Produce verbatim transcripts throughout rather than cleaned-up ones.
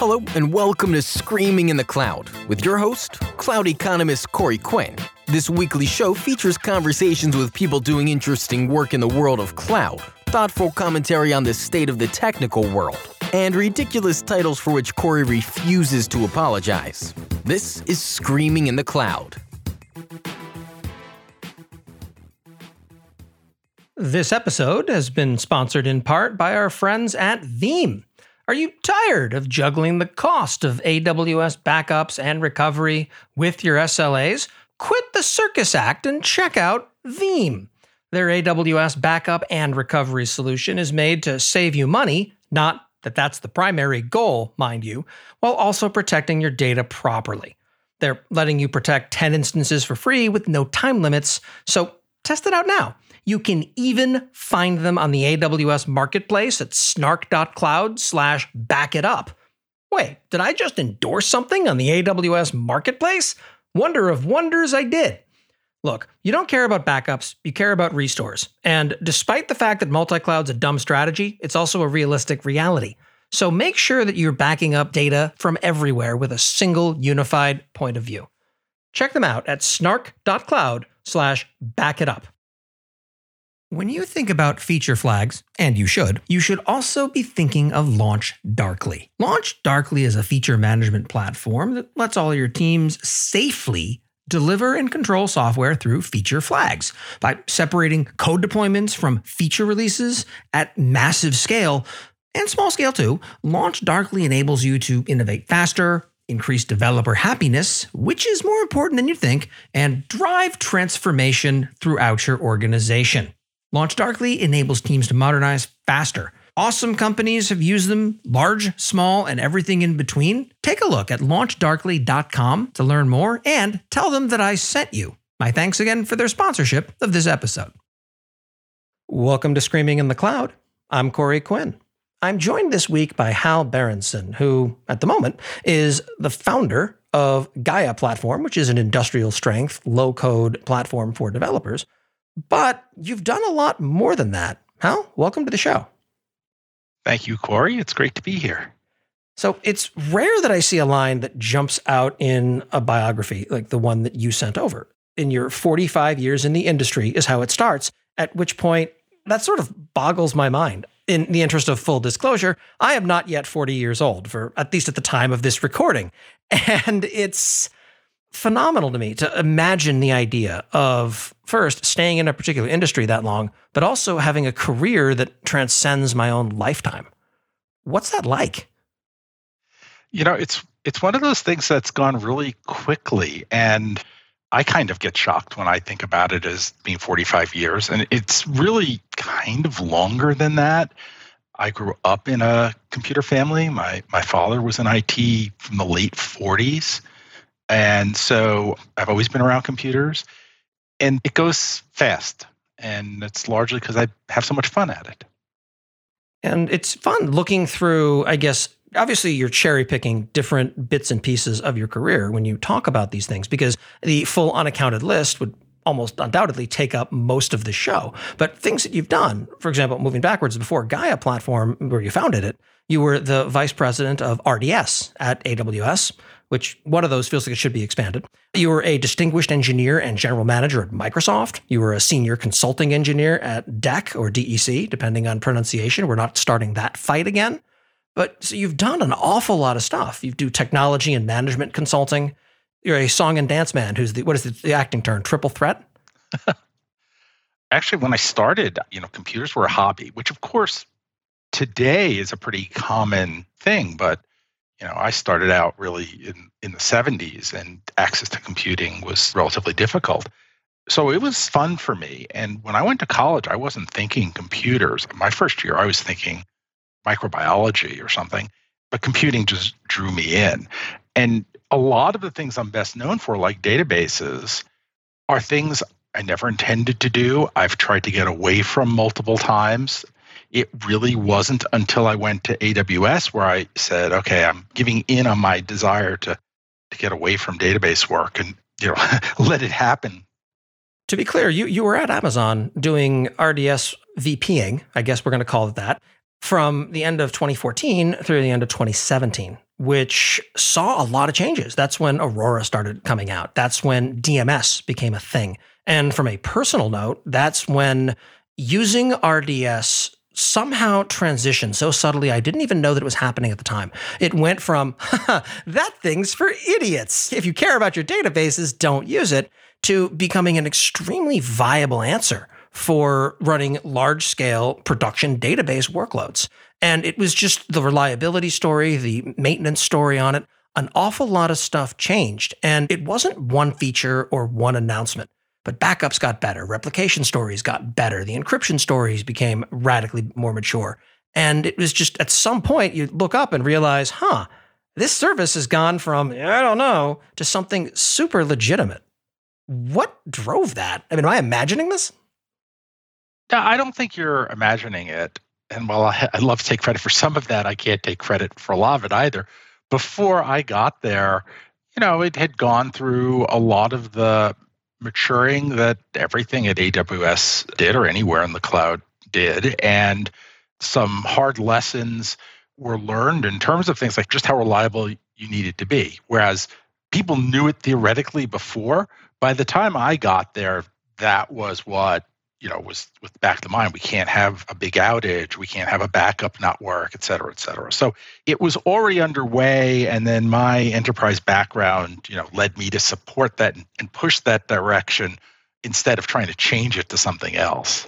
Hello, and welcome to Screaming in the Cloud with your host, cloud economist Corey Quinn. This weekly show features conversations with people doing interesting work in the world of cloud, thoughtful commentary on the state of the technical world, and ridiculous titles for which Corey refuses to apologize. This is Screaming in the Cloud. This episode has been sponsored in part by our friends at Veeam. Are you tired of juggling the cost of A W S backups and recovery with your S L As? Quit the circus act and check out Veeam. Their A W S backup and recovery solution is made to save you money, not that that's the primary goal, mind you, while also protecting your data properly. They're letting you protect ten instances for free with no time limits, so test it out now. You can even find them on the A W S marketplace at snark.cloud slash back it up. Wait, did I just endorse something on the A W S marketplace? Wonder of wonders, I did. Look, you don't care about backups, you care about restores. And despite the fact that multi-cloud's a dumb strategy, it's also a realistic reality. So make sure that you're backing up data from everywhere with a single unified point of view. Check them out at snark.cloud slash back it up. When you think about feature flags, and you should, you should also be thinking of Launch Darkly. Launch Darkly is a feature management platform that lets all your teams safely deliver and control software through feature flags. By separating code deployments from feature releases at massive scale, and small scale too, Launch Darkly enables you to innovate faster, increase developer happiness, which is more important than you think, and drive transformation throughout your organization. Launch Darkly enables teams to modernize faster. Awesome companies have used them, large, small, and everything in between. Take a look at launch darkly dot com to learn more and tell them that I sent you. My thanks again for their sponsorship of this episode. Welcome to Screaming in the Cloud. I'm Corey Quinn. I'm joined this week by Hal Berenson, who, at the moment, is the founder of Gaia Platform, which is an industrial strength, low-code platform for developers. But you've done a lot more than that. Hal, welcome to the show. Thank you, Corey. It's great to be here. So it's rare that I see a line that jumps out in a biography like the one that you sent over. In your forty-five years in the industry is how it starts, at which point that sort of boggles my mind. In the interest of full disclosure, I am not yet forty years old, for at least at the time of this recording. And it's phenomenal to me to imagine the idea of, first, staying in a particular industry that long, but also having a career that transcends my own lifetime. What's that like? You know, it's it's one of those things that's gone really quickly, and I kind of get shocked when I think about it as being forty-five years, and it's really kind of longer than that. I grew up in a computer family. My my father was in I T from the late forties. And so I've always been around computers, and it goes fast. And it's largely because I have so much fun at it. And it's fun looking through, I guess, obviously you're cherry picking different bits and pieces of your career when you talk about these things, because the full unaccounted list would almost undoubtedly take up most of the show. But things that you've done, for example, moving backwards, before Gaia Platform, where you founded it, you were the vice president of R D S at A W S, which one of those feels like it should be expanded. You were a distinguished engineer and general manager at Microsoft. You were a senior consulting engineer at D E C or D E C, depending on pronunciation. We're not starting that fight again. But so you've done an awful lot of stuff. You do technology and management consulting. You're a song and dance man who's the, what is the, the acting term, triple threat? Actually, when I started, you know, computers were a hobby, which of course today is a pretty common thing, but you know, I started out really in, in the seventies, and access to computing was relatively difficult. So it was fun for me. And when I went to college, I wasn't thinking computers. My first year, I was thinking microbiology or something, but computing just drew me in. And a lot of the things I'm best known for, like databases, are things I never intended to do. I've tried to get away from multiple times. It really wasn't until I went to A W S where I said, okay, I'm giving in on my desire to, to get away from database work and, you know, let it happen. To be clear, you, you were at Amazon doing R D S VPing, I guess we're going to call it that, from the end of twenty fourteen through the end of twenty seventeen. which saw a lot of changes. That's when Aurora started coming out. That's when D M S became a thing. And from a personal note, that's when using R D S somehow transitioned so subtly, I didn't even know that it was happening at the time. It went from, that thing's for idiots. If you care about your databases, don't use it, to becoming an extremely viable answer for running large-scale production database workloads. And it was just the reliability story, the maintenance story on it. An awful lot of stuff changed, and it wasn't one feature or one announcement. But backups got better, replication stories got better, the encryption stories became radically more mature. And it was just at some point you look up and realize, huh, this service has gone from, I don't know, to something super legitimate. What drove that? I mean, am I imagining this? No, I don't think you're imagining it. And while I, I love to take credit for some of that, I can't take credit for a lot of it either. Before I got there, you know, it had gone through a lot of the maturing that everything at A W S did or anywhere in the cloud did. And some hard lessons were learned in terms of things like just how reliable you needed to be. Whereas people knew it theoretically before, by the time I got there, that was what, you know, was with the back of the mind. We can't have a big outage. We can't have a backup not work, et cetera, et cetera. So it was already underway. And then my enterprise background, you know, led me to support that and, and push that direction instead of trying to change it to something else.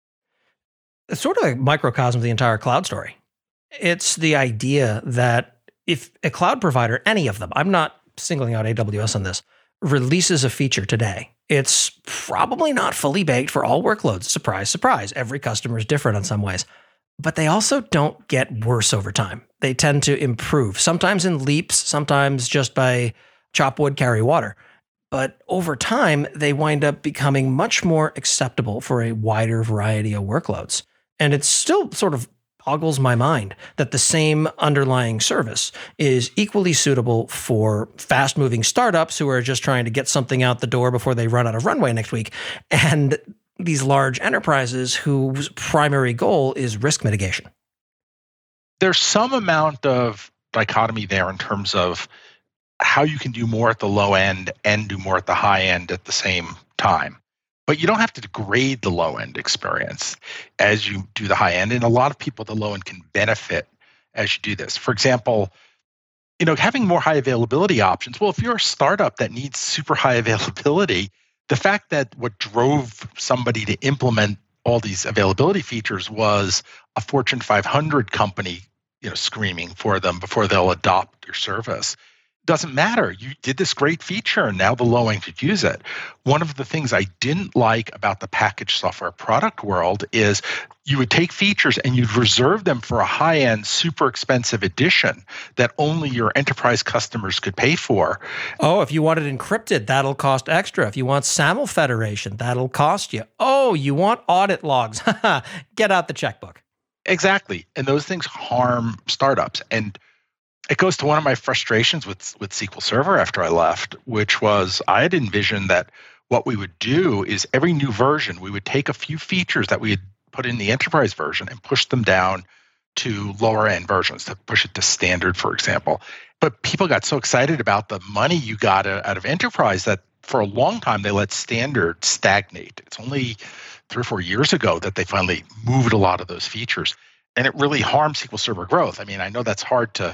It's sort of a microcosm of the entire cloud story. It's the idea that if a cloud provider, any of them, I'm not singling out A W S on this, releases a feature today, it's probably not fully baked for all workloads. Surprise, surprise. Every customer is different in some ways. But they also don't get worse over time. They tend to improve, sometimes in leaps, sometimes just by chop wood, carry water. But over time, they wind up becoming much more acceptable for a wider variety of workloads. And it's still sort of boggles my mind that the same underlying service is equally suitable for fast-moving startups who are just trying to get something out the door before they run out of runway next week, and these large enterprises whose primary goal is risk mitigation. There's some amount of dichotomy there in terms of how you can do more at the low end and do more at the high end at the same time. But you don't have to degrade the low-end experience as you do the high-end. And a lot of people at the low-end can benefit as you do this. For example, you know, having more high availability options. Well, if you're a startup that needs super high availability, the fact that what drove somebody to implement all these availability features was a Fortune five hundred company, you know, screaming for them before they'll adopt your service. Doesn't matter. You did this great feature and now the low end could use it. One of the things I didn't like about the packaged software product world is you would take features and you'd reserve them for a high-end, super expensive edition that only your enterprise customers could pay for. Oh, if you want it encrypted, that'll cost extra. If you want SAML federation, that'll cost you. Oh, you want audit logs. Get out the checkbook. Exactly. And those things harm startups. And it goes to one of my frustrations with, with S Q L Server after I left, which was I had envisioned that what we would do is every new version, we would take a few features that we had put in the enterprise version and push them down to lower end versions, to push it to standard, for example. But people got so excited about the money you got out of enterprise that for a long time they let standard stagnate. It's only three or four years ago that they finally moved a lot of those features. And it really harmed S Q L Server growth. I mean, I know that's hard to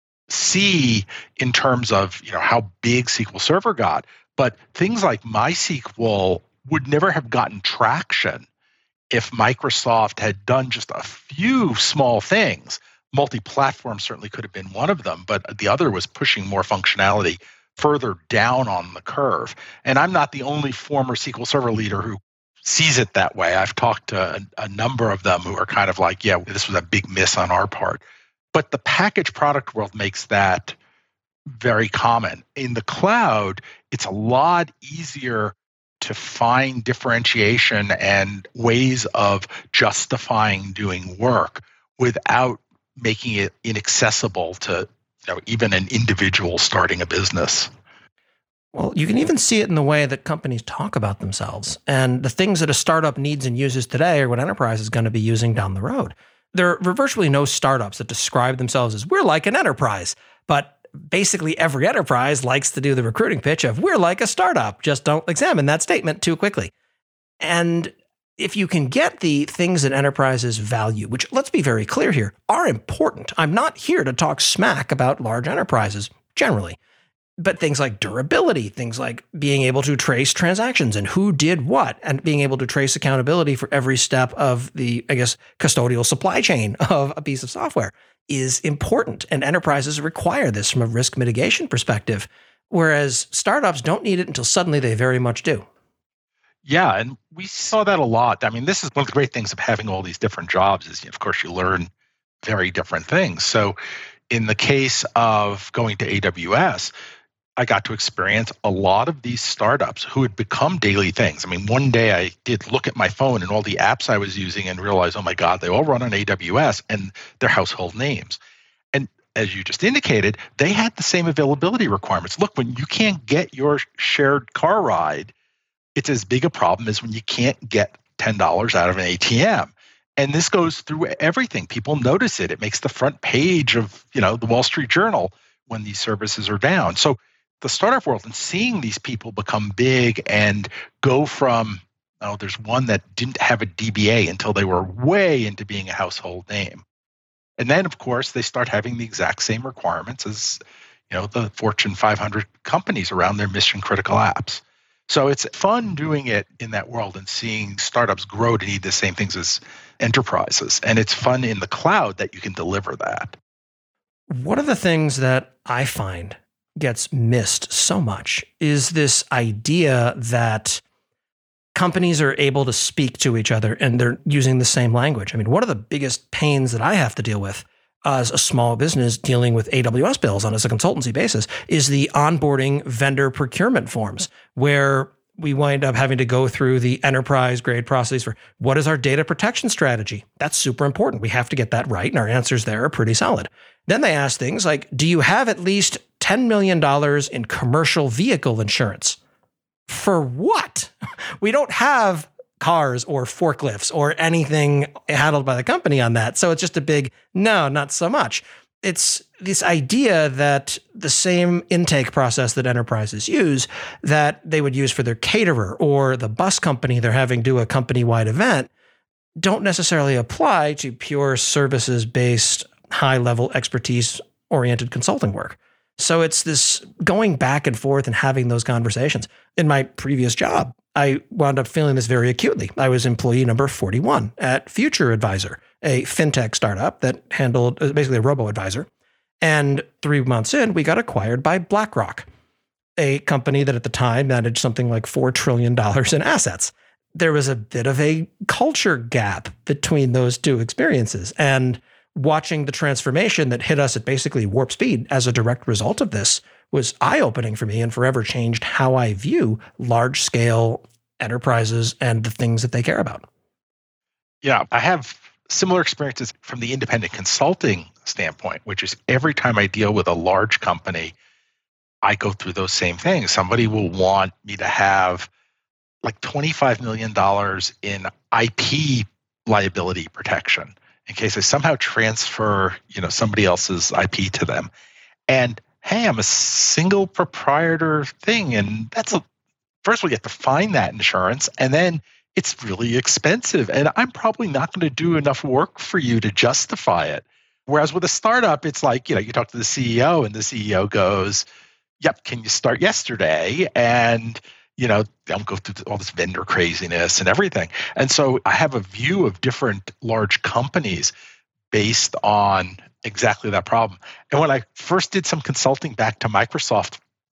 see in terms of, you know, how big S Q L Server got, but things like MySQL would never have gotten traction if Microsoft had done just a few small things. Multi-platform certainly could have been one of them, but the other was pushing more functionality further down on the curve. And I'm not the only former S Q L Server leader who sees it that way. I've talked to a, a number of them who are kind of like, yeah, this was a big miss on our part. But the packaged product world makes that very common. In the cloud, it's a lot easier to find differentiation and ways of justifying doing work without making it inaccessible to, you know, even an individual starting a business. Well, you can even see it in the way that companies talk about themselves. And the things that a startup needs and uses today are what enterprise is going to be using down the road. There are virtually no startups that describe themselves as, we're like an enterprise. But basically every enterprise likes to do the recruiting pitch of, we're like a startup, just don't examine that statement too quickly. And if you can get the things that enterprises value, which, let's be very clear here, are important. I'm not here to talk smack about large enterprises generally, but things like durability, things like being able to trace transactions and who did what, and being able to trace accountability for every step of the, I guess, custodial supply chain of a piece of software is important. And enterprises require this from a risk mitigation perspective, whereas startups don't need it until suddenly they very much do. Yeah, and we saw that a lot. I mean, this is one of the great things of having all these different jobs is, of course, you learn very different things. So in the case of going to A W S, I got to experience a lot of these startups who had become daily things. I mean, one day I did look at my phone and all the apps I was using and realize, oh my God, they all run on A W S and they're household names. And as you just indicated, they had the same availability requirements. Look, when you can't get your shared car ride, it's as big a problem as when you can't get ten dollars out of an A T M. And this goes through everything. People notice it. It makes the front page of, you know, the Wall Street Journal when these services are down. So the startup world and seeing these people become big and go from, oh, there's one that didn't have a D B A until they were way into being a household name. And then, of course, they start having the exact same requirements as, you know, the Fortune five hundred companies around their mission critical apps. So it's fun doing it in that world and seeing startups grow to need the same things as enterprises. And it's fun in the cloud that you can deliver that. One of the things that I find gets missed so much is this idea that companies are able to speak to each other and they're using the same language. I mean, one of the biggest pains that I have to deal with as a small business dealing with A W S bills on as a consultancy basis is the onboarding vendor procurement forms, where we wind up having to go through the enterprise grade processes for what is our data protection strategy? That's super important. We have to get that right. And our answers there are pretty solid. Then they ask things like, do you have at least ten million dollars in commercial vehicle insurance? For what? We don't have cars or forklifts or anything handled by the company on that. So it's just a big, no, not so much. It's this idea that the same intake process that enterprises use, that they would use for their caterer or the bus company they're having do a company-wide event, don't necessarily apply to pure services-based, high-level expertise-oriented consulting work. So it's this going back and forth and having those conversations. In my previous job, I wound up feeling this very acutely. I was employee number forty-one at Future Advisor, a fintech startup that handled basically a robo-advisor. And three months in, we got acquired by BlackRock, a company that at the time managed something like four trillion dollars in assets. There was a bit of a culture gap between those two experiences. And watching the transformation that hit us at basically warp speed as a direct result of this was eye-opening for me and forever changed how I view large-scale enterprises and the things that they care about. Yeah, I have similar experiences from the independent consulting standpoint, which is every time I deal with a large company, I go through those same things. Somebody will want me to have like twenty-five million dollars in I P liability protection in case I somehow transfer, you know, somebody else's I P to them. And hey, I'm a single proprietor thing. And that's a, first we have to find that insurance, and then it's really expensive. And I'm probably not going to do enough work for you to justify it. Whereas with a startup, it's like, you know, you talk to the C E O and the C E O goes, yep, can you start yesterday? And, you know, don't go through all this vendor craziness and everything. And so I have a view of different large companies based on exactly that problem. And when I first did some consulting back to Microsoft,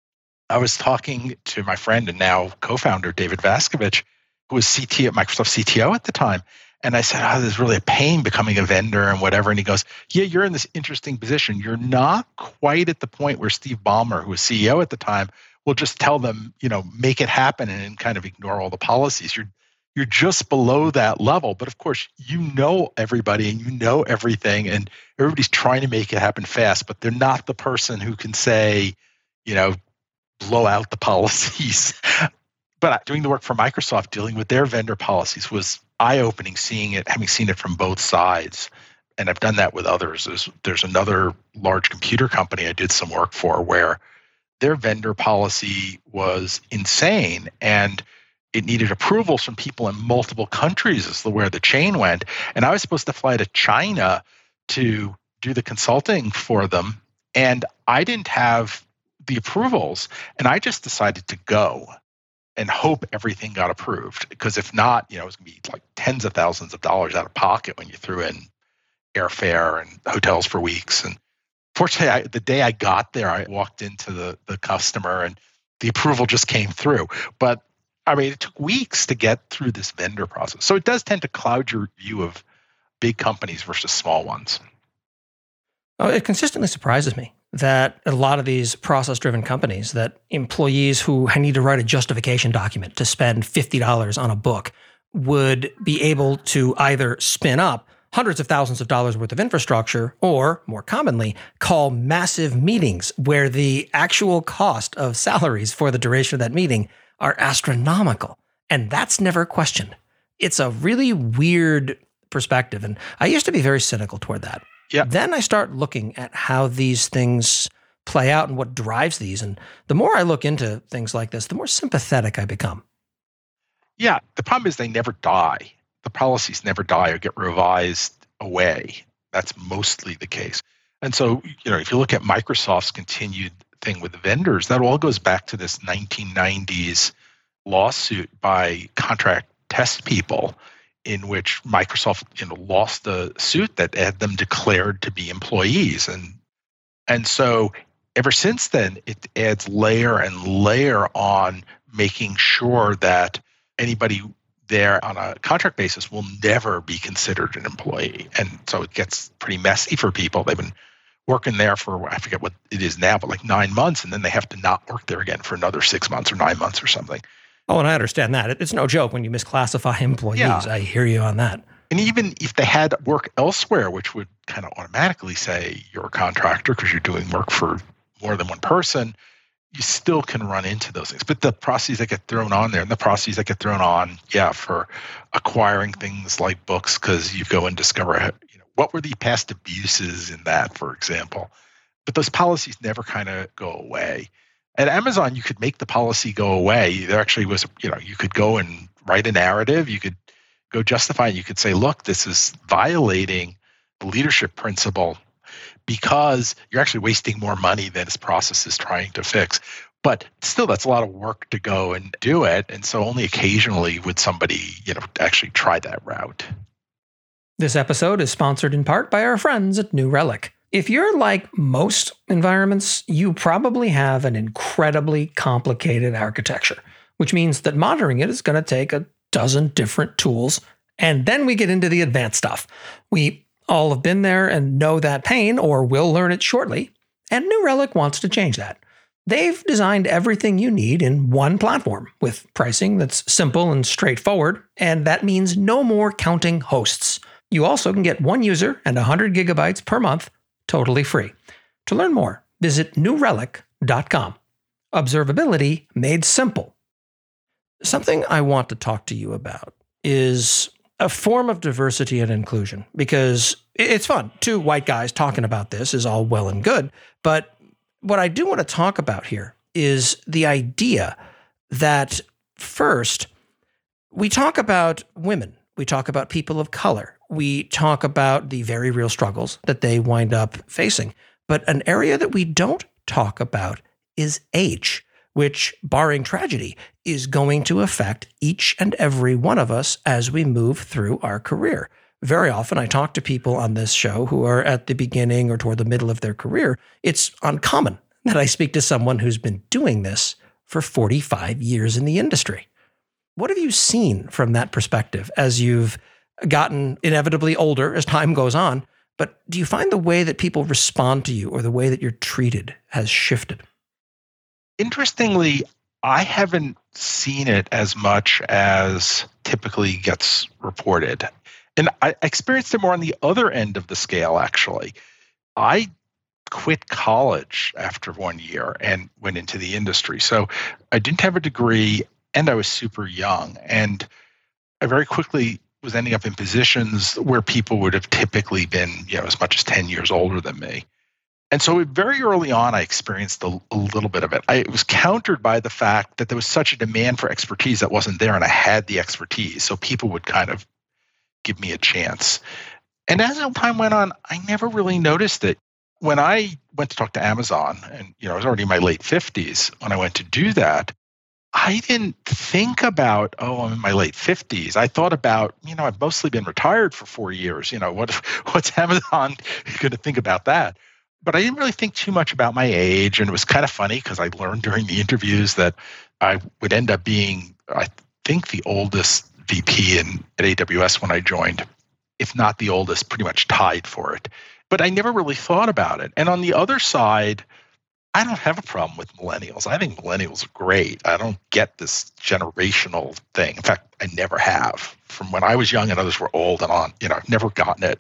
I was talking to my friend and now co-founder, David Vaskovich, who was C T O, Microsoft C T O at the time. And I said, oh, this is really a pain becoming a vendor and whatever. And he goes, yeah, you're in this interesting position. You're not quite at the point where Steve Ballmer, who was C E O at the time, will just tell them, you know, make it happen and kind of ignore all the policies. You're you're just below that level. But of course, you know everybody and you know everything, and everybody's trying to make it happen fast, but they're not the person who can say, you know, blow out the policies. But doing the work for Microsoft, dealing with their vendor policies was eye-opening, seeing it, having seen it from both sides. and I've done that with others. There's, there's another large computer company I did some work for where their vendor policy was insane, and it needed approvals from people in multiple countries as to where the chain went. And I was supposed to fly to China to do the consulting for them, and I didn't have the approvals, and I just decided to go and hope everything got approved. Because if not, you know, it was going to be like tens of thousands of dollars out of pocket when you threw in airfare and hotels for weeks. And fortunately, I, the day I got there, I walked into the, the customer and the approval just came through. But I mean, it took weeks to get through this vendor process. So it does tend to cloud your view of big companies versus small ones. Oh, it consistently surprises me that a lot of these process-driven companies, that employees who need to write a justification document to spend fifty dollars on a book would be able to either spin up hundreds of thousands of dollars worth of infrastructure, or more commonly, call massive meetings where the actual cost of salaries for the duration of that meeting are astronomical. And that's never questioned. It's a really weird perspective. And I used to be very cynical toward that. Yeah. Then I start looking at how these things play out and what drives these. And the more I look into things like this, the more sympathetic I become. Yeah. The problem is they never die. The policies never die or get revised away. That's mostly the case. And so, you know, if you look at Microsoft's continued thing with the vendors, that all goes back to this nineteen nineties lawsuit by contract test people, in which Microsoft, you know, lost a suit that had them declared to be employees. And and so ever since then, it adds layer and layer on making sure that anybody there on a contract basis will never be considered an employee. And so it gets pretty messy for people. They've been working there for, I forget what it is now, but like nine months, and then they have to not work there again for another six months or nine months or something. Oh, and I understand that. It's no joke when you misclassify employees. Yeah. I hear you on that. And even if they had work elsewhere, which would kind of automatically say you're a contractor because you're doing work for more than one person, you still can run into those things. But the processes that get thrown on there, and the processes that get thrown on, yeah, for acquiring things like books, because you go and discover, you know, what were the past abuses in that, for example. But those policies never kind of go away. At Amazon, you could make the policy go away. There actually was, you know, you could go and write a narrative. You could go justify it. You could say, look, this is violating the leadership principle because you're actually wasting more money than this process is trying to fix. But still, that's a lot of work to go and do it. And so only occasionally would somebody, you know, actually try that route. This episode is sponsored in part by our friends at New Relic. If you're like most environments, you probably have an incredibly complicated architecture, which means that monitoring it is going to take a dozen different tools. And then we get into the advanced stuff. We all have been there and know that pain, or will learn it shortly. And New Relic wants to change that. They've designed everything you need in one platform with pricing that's simple and straightforward. And that means no more counting hosts. You also can get one user and one hundred gigabytes per month totally free. To learn more, visit new relic dot com. Observability made simple. Something I want to talk to you about is a form of diversity and inclusion, because it's fun. Two white guys talking about this is all well and good. But what I do want to talk about here is the idea that first, we talk about women. We talk about people of color. We talk about the very real struggles that they wind up facing. But an area that we don't talk about is age, which, barring tragedy, is going to affect each and every one of us as we move through our career. Very often I talk to people on this show who are at the beginning or toward the middle of their career. It's uncommon that I speak to someone who's been doing this for forty-five years in the industry. What have you seen from that perspective as you've gotten inevitably older as time goes on? But do you find the way that people respond to you or the way that you're treated has shifted? Interestingly, I haven't seen it as much as typically gets reported. And I experienced it more on the other end of the scale, actually. I quit college after one year and went into the industry. So I didn't have a degree and I was super young. And I very quickly was ending up in positions where people would have typically been, you know, as much as ten years older than me. And so very early on, I experienced a, a little bit of it. I, it was countered by the fact that there was such a demand for expertise that wasn't there, and I had the expertise. So people would kind of give me a chance. And as time went on, I never really noticed it. When I went to talk to Amazon, and you know, I was already in my late fifties when I went to do that, I didn't think about, oh, I'm in my late fifties. I thought about, you know, I've mostly been retired for four years. You know, what what's Amazon going to think about that? But I didn't really think too much about my age. And it was kind of funny because I learned during the interviews that I would end up being, I think, the oldest V P in, at A W S when I joined, if not the oldest, pretty much tied for it. But I never really thought about it. And on the other side, I don't have a problem with millennials. I think millennials are great. I don't get this generational thing. In fact, I never have. From when I was young and others were old and on, you know, I've never gotten it.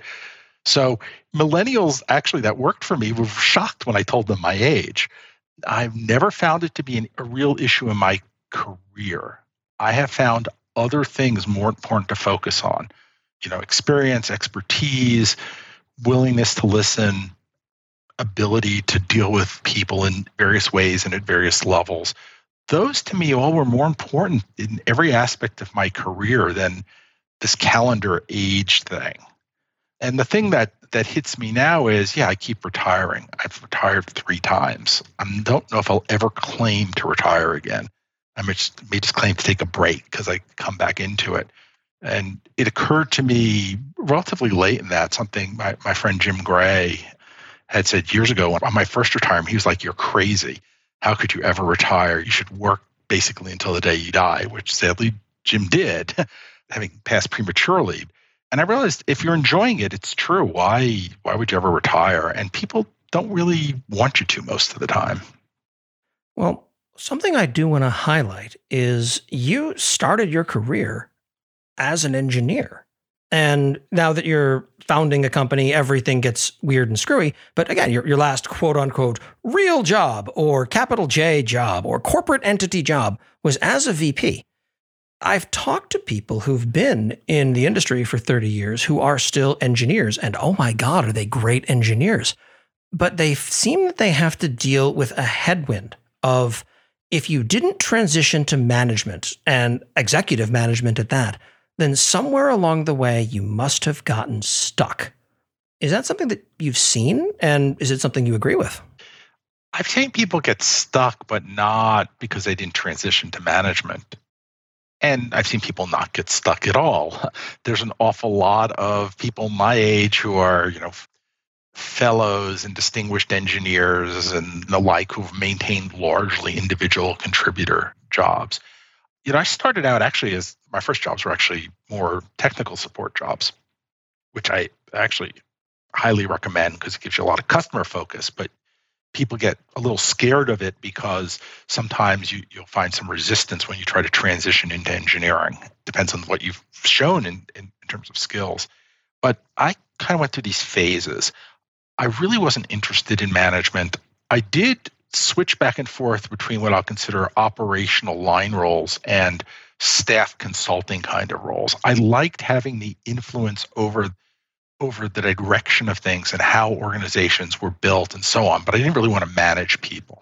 So millennials, actually, that worked for me, were shocked when I told them my age. I've never found it to be an, a real issue in my career. I have found other things more important to focus on. You know, experience, expertise, willingness to listen, ability to deal with people in various ways and at various levels. Those to me all were more important in every aspect of my career than this calendar age thing. And the thing that that hits me now is, yeah, I keep retiring. I've retired three times. I don't know if I'll ever claim to retire again. I may just, may just claim to take a break because I come back into it. And it occurred to me relatively late in that, something my, my friend Jim Gray had said years ago on my first retirement. He was like, "You're crazy. How could you ever retire? You should work basically until the day you die," which sadly Jim did, having passed prematurely. And I realized if you're enjoying it, it's true. Why, why would you ever retire? And people don't really want you to most of the time. Well, something I do want to highlight is you started your career as an engineer. And now that you're founding a company, everything gets weird and screwy. But again, your, your last quote unquote real job or capital J job or corporate entity job was as a V P. I've talked to people who've been in the industry for thirty years who are still engineers. And oh my God, are they great engineers? But they seem that they have to deal with a headwind of, if you didn't transition to management and executive management at that, then somewhere along the way, you must have gotten stuck. Is that something that you've seen? And is it something you agree with? I've seen people get stuck, but not because they didn't transition to management. And I've seen people not get stuck at all. There's an awful lot of people my age who are, you know, fellows and distinguished engineers and the like who've maintained largely individual contributor jobs. You know, I started out actually as my first jobs were actually more technical support jobs, which I actually highly recommend because it gives you a lot of customer focus. But people get a little scared of it because sometimes you, you'll find some resistance when you try to transition into engineering. Depends on what you've shown in, in, in terms of skills. But I kind of went through these phases. I really wasn't interested in management. I did switch back and forth between what I'll consider operational line roles and staff consulting kind of roles. I liked having the influence over, over the direction of things and how organizations were built and so on, but I didn't really want to manage people.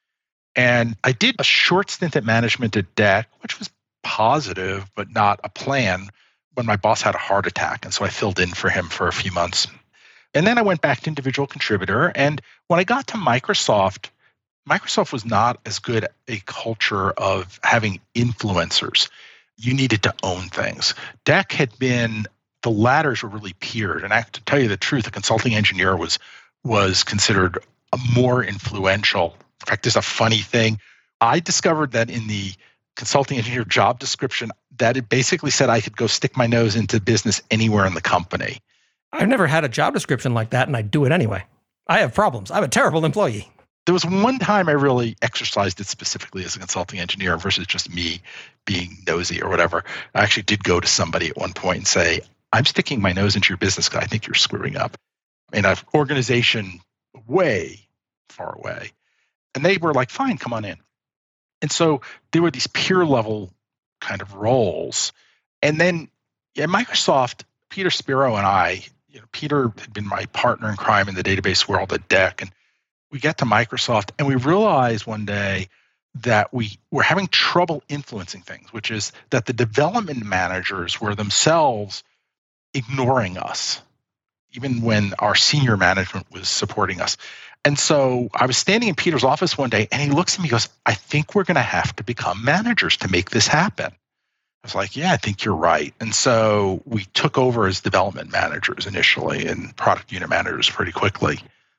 And I did a short stint at management at D E C, which was positive, but not a plan, when my boss had a heart attack. And so I filled in for him for a few months. And then I went back to individual contributor. And when I got to Microsoft, Microsoft was not as good a culture of having influencers. You needed to own things. D E C had been, the ladders were really peered. And I have to tell you the truth, a consulting engineer was, was considered a more influential. In fact, there's a funny thing. I discovered that in the consulting engineer job description, that it basically said I could go stick my nose into business anywhere in the company. I've never had a job description like that, and I do it anyway. I have problems. I'm a terrible employee. There was one time I really exercised it specifically as a consulting engineer versus just me being nosy or whatever. I actually did go to somebody at one point and say, "I'm sticking my nose into your business because I think you're screwing up in an organization way far away." And they were like, "Fine, come on in." And so there were these peer level kind of roles. And then Yeah, Microsoft, Peter Spiro and I, you know, Peter had been my partner in crime in the database world at D E C, and we get to Microsoft and we realize one day that we were having trouble influencing things, which is that the development managers were themselves ignoring us, even when our senior management was supporting us. And so I was standing in Peter's office one day and he looks at me and goes, I think we're going to have to become managers to make this happen. I was like, yeah, I think you're right. And so we took over as development managers initially and product unit managers pretty quickly.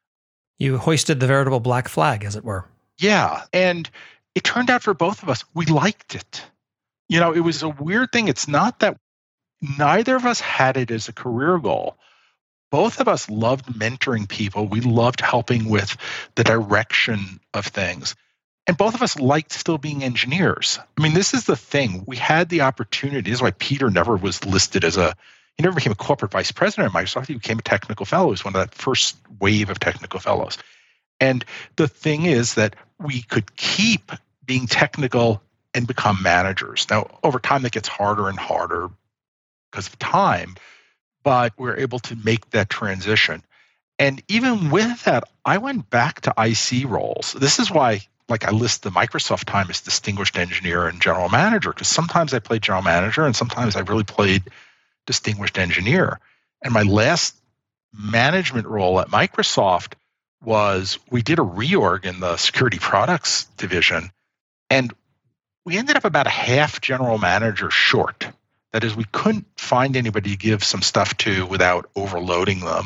You hoisted the veritable black flag, as it were. Yeah. And it turned out for both of us, we liked it. You know, it was a weird thing. It's not that neither of us had it as a career goal. Both of us loved mentoring people. We loved helping with the direction of things. And both of us liked still being engineers. I mean, this is the thing. We had the opportunity. This is why Peter never was listed as a, he never became a corporate vice president at Microsoft. He became a technical fellow. He was one of that first wave of technical fellows. And the thing is that we could keep being technical and become managers. Now, over time, that gets harder and harder because of time, but we're able to make that transition. And even with that, I went back to I C roles. This is why, like, I list the Microsoft time as distinguished engineer and general manager, because sometimes I played general manager and sometimes I really played distinguished engineer. And my last management role at Microsoft was we did a reorg in the security products division, and we ended up about a half general manager short. That is, we couldn't find anybody to give some stuff to without overloading them.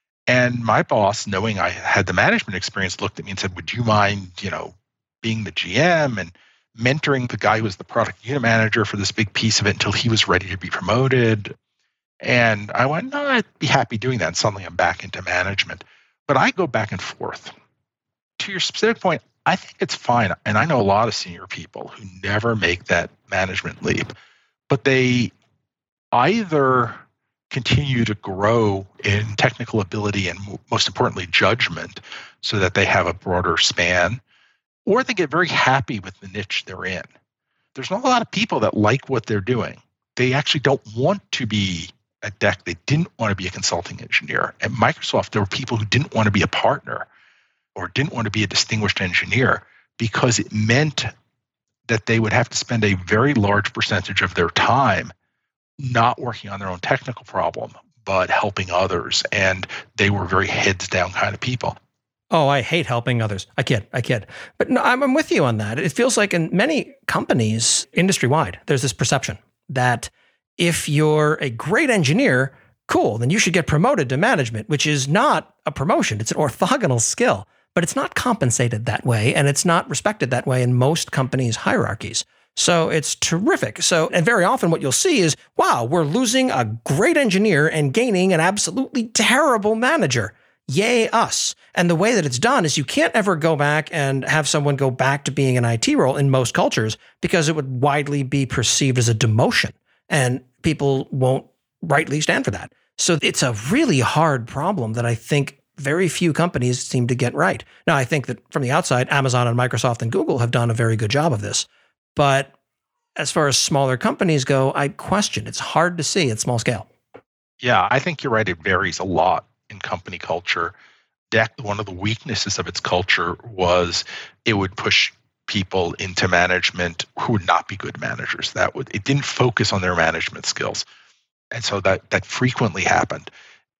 And my boss, knowing I had the management experience, looked at me and said, would you mind, you know, being the G M and mentoring the guy who was the product unit manager for this big piece of it until he was ready to be promoted? And I went, no, I'd be happy doing that. And suddenly I'm back into management. But I go back and forth. To your specific point, I think it's fine. And I know a lot of senior people who never make that management leap, but they either continue to grow in technical ability and, most importantly, judgment so that they have a broader span, or they get very happy with the niche they're in. There's not a lot of people that like what they're doing. They actually don't want to be at D E C. They didn't want to be a consulting engineer. At Microsoft, there were people who didn't want to be a partner or didn't want to be a distinguished engineer because it meant that they would have to spend a very large percentage of their time not working on their own technical problem, but helping others. And they were very heads down kind of people. Oh, I hate helping others. I kid, I kid. But no, I'm with you on that. It feels like in many companies, industry-wide, there's this perception that if you're a great engineer, cool, then you should get promoted to management, which is not a promotion. It's an orthogonal skill, but it's not compensated that way, and it's not respected that way in most companies' hierarchies. So it's terrific. So, and very often what you'll see is, wow, we're losing a great engineer and gaining an absolutely terrible manager. Yay, us. And the way that it's done is you can't ever go back and have someone go back to being an I T role in most cultures because it would widely be perceived as a demotion, and people won't rightly stand for that. So it's a really hard problem that I think very few companies seem to get right. Now, I think that from the outside, Amazon and Microsoft and Google have done a very good job of this. But as far as smaller companies go, I question. It's hard to see at small scale. Yeah, I think you're right. It varies a lot in company culture. D E C, one of the weaknesses of its culture was it would push people into management who would not be good managers. That would it didn't focus on their management skills. And so that that frequently happened.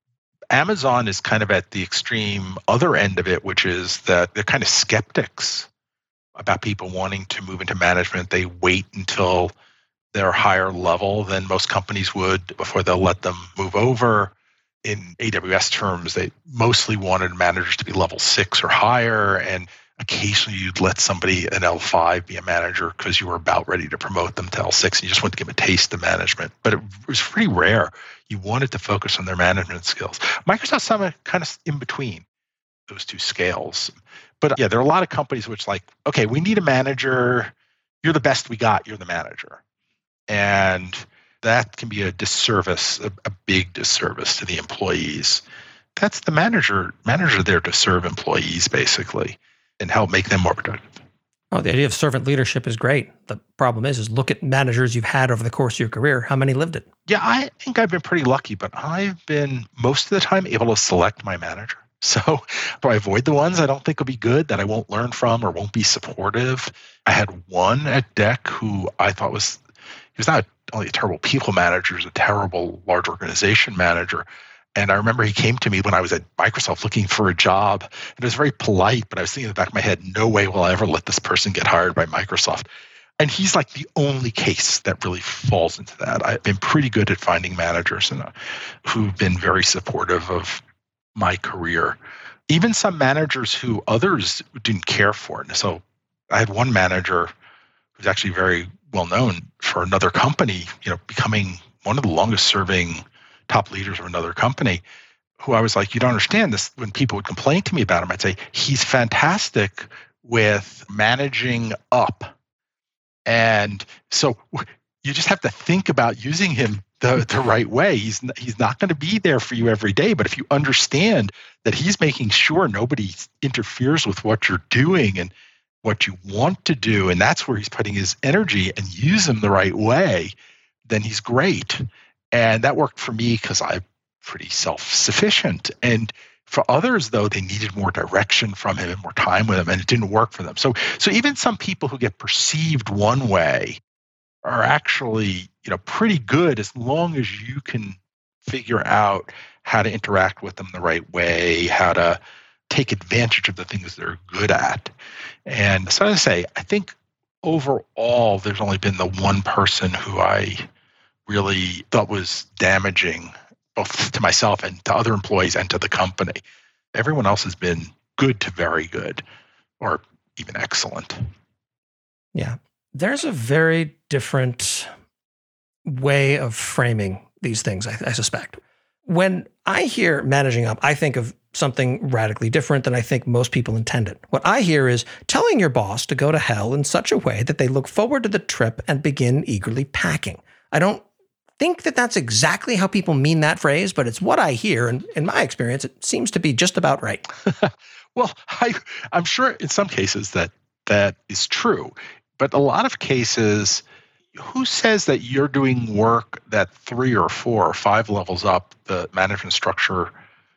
Amazon is kind of at the extreme other end of it, which is that they're kind of skeptics about people wanting to move into management. They wait until they're higher level than most companies would before they'll let them move over. In A W S terms, they mostly wanted managers to be level six or higher, and occasionally you'd let somebody an L five be a manager because you were about ready to promote them to L six and you just wanted to give them a taste of management. But it was pretty rare. You wanted to focus on their management skills. Microsoft's somewhere kind of in between those two scales. But yeah, there are a lot of companies which like, okay, we need a manager. You're the best we got. You're the manager. And that can be a disservice, a, a big disservice to the employees. That's the manager. Manager there to serve employees, basically, and help make them more productive. Oh, the idea of servant leadership is great. The problem is, is look at managers you've had over the course of your career. How many lived it? Yeah, I think I've been pretty lucky, but I've been most of the time able to select my manager. So I avoid the ones I don't think will be good, that I won't learn from or won't be supportive. I had one at D E C who I thought was, he was not only a terrible people manager, he was a terrible large organization manager. And I remember he came to me when I was at Microsoft looking for a job. And it was very polite, but I was thinking in the back of my head, no way will I ever let this person get hired by Microsoft. And he's like the only case that really falls into that. I've been pretty good at finding managers and, uh, who've been very supportive of my career. Even some managers who others didn't care for. And so I had one manager who's actually very well known for another company, you know, becoming one of the longest serving top leaders of another company, who I was like, you don't understand this. When people would complain to me about him, I'd say, he's fantastic with managing up. And so you just have to think about using him the, the right way. He's, he's not going to be there for you every day, but if you understand that he's making sure nobody interferes with what you're doing and what you want to do, and that's where he's putting his energy, and use him the right way, then he's great. And that worked for me because I'm pretty self-sufficient. And for others, though, they needed more direction from him and more time with him, and it didn't work for them. So, so even some people who get perceived one way are actually, you know, pretty good as long as you can figure out how to interact with them the right way, how to take advantage of the things they're good at. And so as I say, I think overall, there's only been the one person who I really thought was damaging, both to myself and to other employees and to the company. Everyone else has been good to very good, or even excellent. Yeah. There's a very different way of framing these things, I, I suspect. When I hear managing up, I think of something radically different than I think most people intended. What I hear is telling your boss to go to hell in such a way that they look forward to the trip and begin eagerly packing. I don't think that that's exactly how people mean that phrase, but it's what I hear. And in my experience, it seems to be just about right. Well, I, I'm sure in some cases that that is true. But a lot of cases, who says that you're doing work that three or four or five levels up the management structure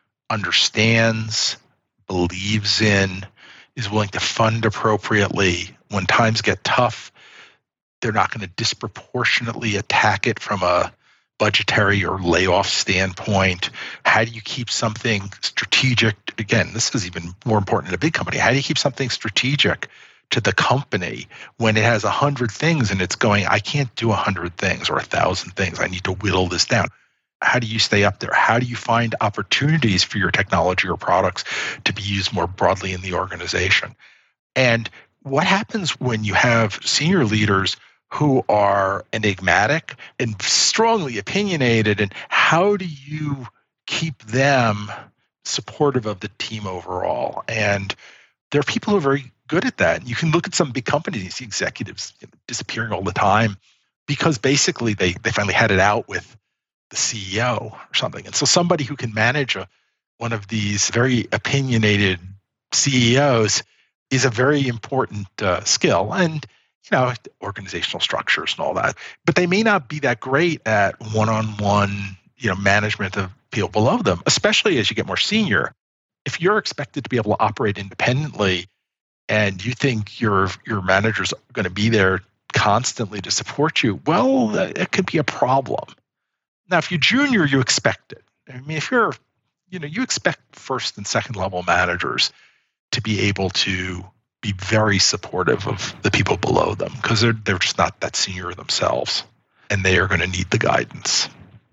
understands, believes in, is willing to fund appropriately when times get tough? They're not going to disproportionately attack it from a budgetary or layoff standpoint. How do you keep something strategic? Again, this is even more important in a big company. How do you keep something strategic to the company when it has a hundred things and it's going, I can't do a hundred things or a thousand things. I need to whittle this down. How do you stay up there? How do you find opportunities for your technology or products to be used more broadly in the organization? And what happens when you have senior leaders who are enigmatic and strongly opinionated, and how do you keep them supportive of the team overall? And there are people who are very good at that. You can look at some big companies, you see executives you know, disappearing all the time because basically they, they finally had it out with the C E O or something. And so somebody who can manage a, one of these very opinionated C E Os is a very important uh, skill. And you know, organizational structures and all that. But they may not be that great at one-on-one, you know, management of people below them, especially as you get more senior. If you're expected to be able to operate independently and you think your your manager's going to be there constantly to support you, well, it could be a problem. Now, if you're junior, you expect it. I mean, if you're, you know, you expect first and second level managers to be able to be very supportive of the people below them because they're they're just not that senior themselves, and they are going to need the guidance.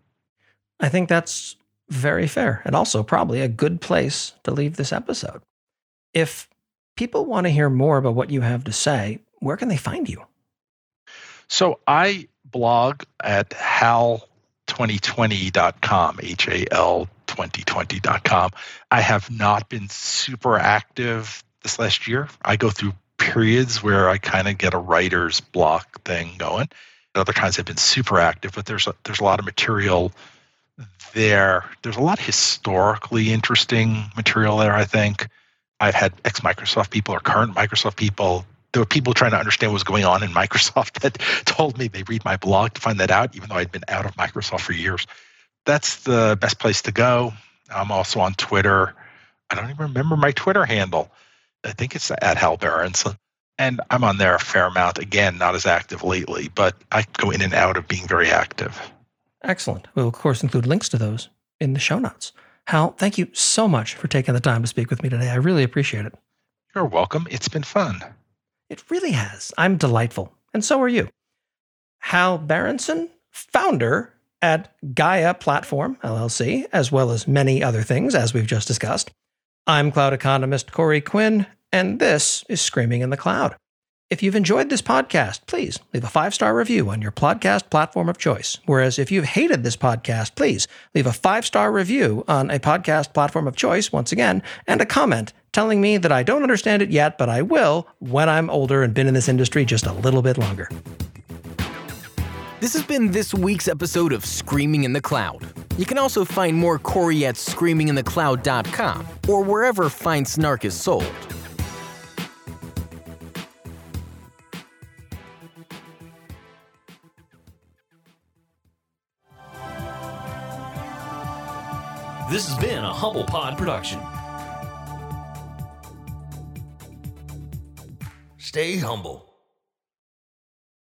I think that's very fair, and also probably a good place to leave this episode. If people want to hear more about what you have to say, where can they find you? So I blog at hal twenty twenty dot com, H A L twenty twenty dot com. I have not been super active this last year. I go through periods where I kind of get a writer's block thing going. At other times I've been super active, but there's a, there's a lot of material there. There's a lot of historically interesting material there, I think. I've had ex-Microsoft people or current Microsoft people there were people trying to understand what was going on in Microsoft that told me they read my blog to find that out, even though I'd been out of Microsoft for years. That's the best place to go. I'm also on Twitter. I don't even remember my Twitter handle. I think it's at Hal Berenson. And I'm on there a fair amount. Again, not as active lately, but I go in and out of being very active. Excellent. We'll, of course, include links to those in the show notes. Hal, thank you so much for taking the time to speak with me today. I really appreciate it. You're welcome. It's been fun. It really has. I'm delightful. And so are you. Hal Berenson, founder at Gaia Platform, L L C, as well as many other things, as we've just discussed. I'm cloud economist Corey Quinn, and this is Screaming in the Cloud. If you've enjoyed this podcast, please leave a five-star review on your podcast platform of choice. Whereas if you've hated this podcast, please leave a five-star review on a podcast platform of choice, once again, and a comment telling me that I don't understand it yet, but I will when I'm older and been in this industry just a little bit longer. This has been this week's episode of Screaming in the Cloud. You can also find more Corey at screaming in the cloud dot com or wherever fine snark is sold. This has been a Humble Pod production. Stay humble.